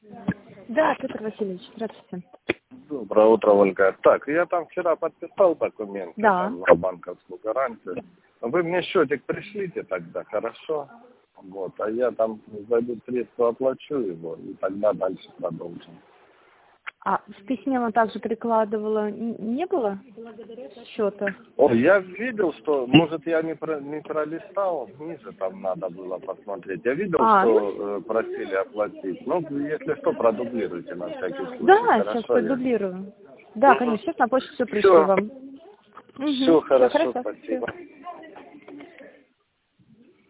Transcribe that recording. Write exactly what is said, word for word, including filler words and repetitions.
Да, Петр Васильевич, здравствуйте. Доброе утро, Ольга. Так, я там вчера подписал документы Да. там, на банковскую гарантию. Вы мне счетик пришлите тогда, хорошо? Вот, а я там зайду средства, оплачу его, и тогда дальше продолжим. А в письме он также прикладывала, н- не было счета? О, я видел, что, может, я не, про, не пролистал, ниже там надо было посмотреть. Я видел, А, что ну, э, просили оплатить. Ну, если что, продублируйте на всякий случай. да, Хорошо, сейчас я... продублирую. Да, конечно, сейчас на почту все пришлю Все, вам. все Угу, все хорошо, хорошо. спасибо. Всё.